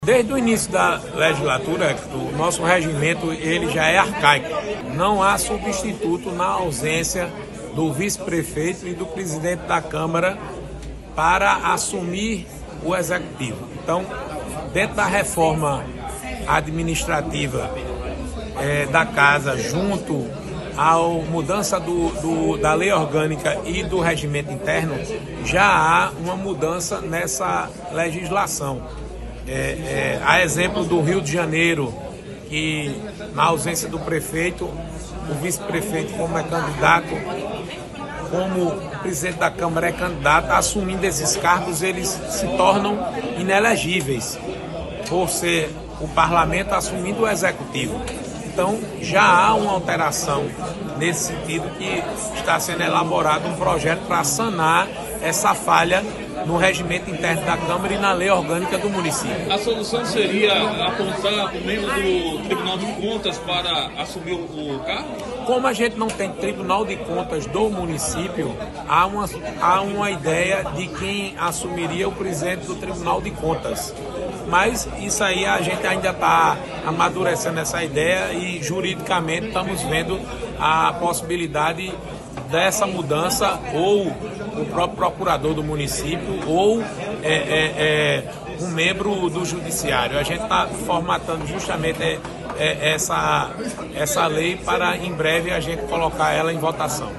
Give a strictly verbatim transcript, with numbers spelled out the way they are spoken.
Desde o início da legislatura, o nosso regimento ele já é arcaico. Não há substituto na ausência do vice-prefeito e do presidente da Câmara para assumir o executivo. Então, dentro da reforma administrativa é, da Casa, junto à mudança do, do, da lei orgânica e do regimento interno, já há uma mudança nessa legislação. É, é, a exemplo do Rio de Janeiro, que na ausência do prefeito, o vice-prefeito, como é candidato, como o presidente da Câmara é candidato, assumindo esses cargos, eles se tornam inelegíveis, por ser o parlamento assumindo o executivo. Então, já há uma alteração nesse sentido, que está sendo elaborado um projeto para sanar essa falha no regimento interno da Câmara e na lei orgânica do município. A solução seria apontar o membro do Tribunal de Contas para assumir o cargo? Como a gente não tem Tribunal de Contas do município, há uma, há uma ideia de quem assumiria o presidente do Tribunal de Contas. Mas isso aí a gente ainda está amadurecendo essa ideia e juridicamente estamos vendo a possibilidade dessa mudança, ou o próprio procurador do município, ou é, é, é, um membro do judiciário. A gente está formatando justamente é, é, essa, essa lei para em breve a gente colocar ela em votação.